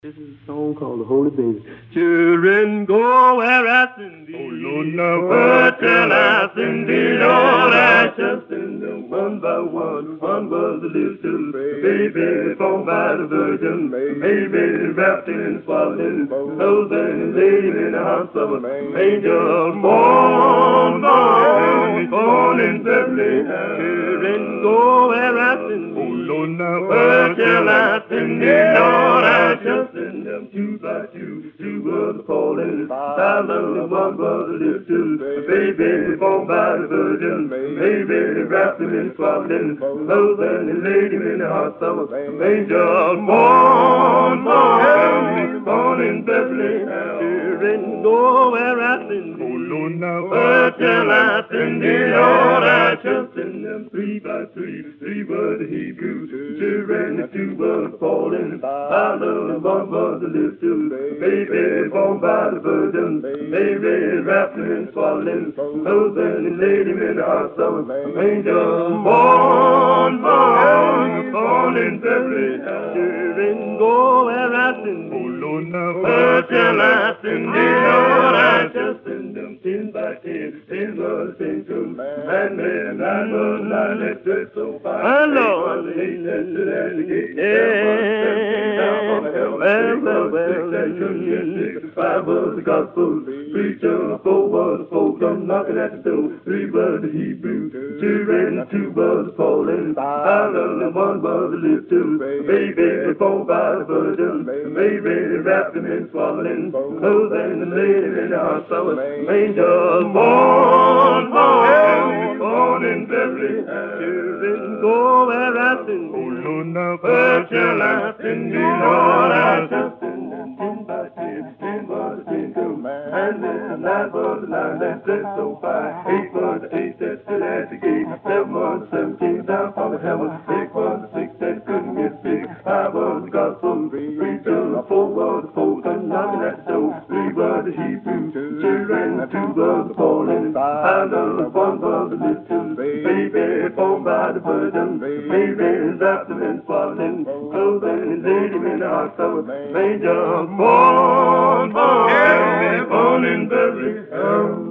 This is a song called The Holy Baby. Children, go where I send thee. Oh, Lord, now Where shall I send thee, Lord? I shall send them one by one. One was the little baby born by the Virgin. Baby wrapped in swaddling clothes and laid in the house of an angel. Born in Bethlehem. Children, go where I send thee. Oh, Lord, now Where shall I send thee, Lord? I shall send them two by two. Two was falling silent, and one was a little baby born by the Virgin. Baby wrapped him in swaddling clothes and he laid him in the house of an angel. Born in Bethlehem. Children, go where I send thee. Oh, Lord, now Where shall I send thee, Lord? I shall send them three by three. Three were the Hebrew children, the two were falling silent, and one was a little baby born by the Virgin. Baby wrapped him in swaddling clothes and he laid him in the house of an angel. Born in Bethlehem. Children, go where I send Oh, thee. Lord, now Where shall I send thee, Lord? I shall send them 10 by 10. 10 was 10 to man, and 9 was 9 that dressed so fine. My Lord, 8 that stood at the gate. Well. 5 was the gospel preacher. 4 was the folk come knocking at the door. 3 was the Hebrew children. 2 was the falling silent, and 1 was the little baby born by the Virgin. Baby wrapped him in swaddling clothes and laid him in the house of a manger. Born in Bethlehem. Children, go where I send Oh, thee. Lord, now Where shall I send thee, Lord? I shall send them 10 by 10. 10 was the 10 to man, and then 9 was the 9 that dressed so fine. 8 was the 8 that stood at the gate. 7 was the 7 came down from the heaven. 6 was the 6 that couldn't get sick. 5 was the gospel preacher. 4 was the folk come knocking at the door. 3 was the Hebrew children. 2 was the falling silent. 1 was the little baby born by the Virgin. Baby wrapped him in swaddling clothes and he laid him in the house of a manger. Born in Bethlehem.